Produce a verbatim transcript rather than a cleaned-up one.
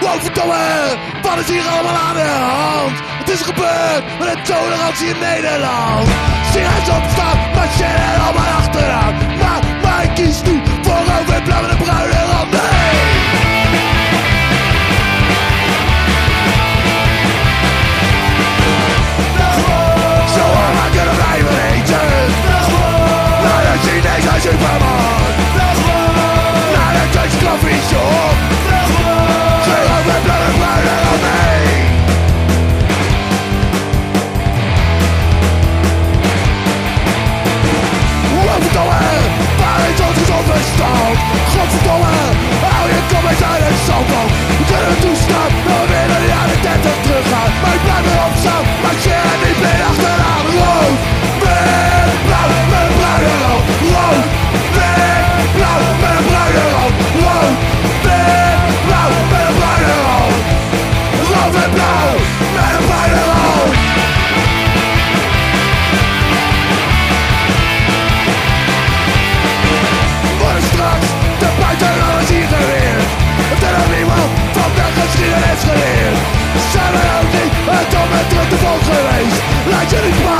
Wow, verdomme, wat is hier allemaal aan de hand? Het is gebeurd met een tolerantie in Nederland. Sigaars opstaan, marcheren allemaal achteraan. Maar, maar ik kies nu voor rood en blauw en een bruine rand. Nee! Zo lang kunnen blijven eten. Naar de Chinese supermarkt. Naar de Dutch coffee shop. Geen rood en blauw en bruine rand, nee! Godverdomme, waar is ons gezond verstand? Godverdomme, hou je kom eens uit het zandbank. We kunnen het toestaan dat we weer naar de jaren dertig teruggaan. Maar ik blijf erop staan, marcheer en niet meer achteraan. Rood, wit, blauw met een bruine rand. Rood, wit, blauw met een bruine rand. Rood, wit, blauw met een bruine rand. Rood en blauw met een bruine rand. Straks, de buitenlanders hier geweerd. Het is nog niemand van de geschiedenis geleerd. Zijn we ook niet het om met druk te volk geweest? Laat je niet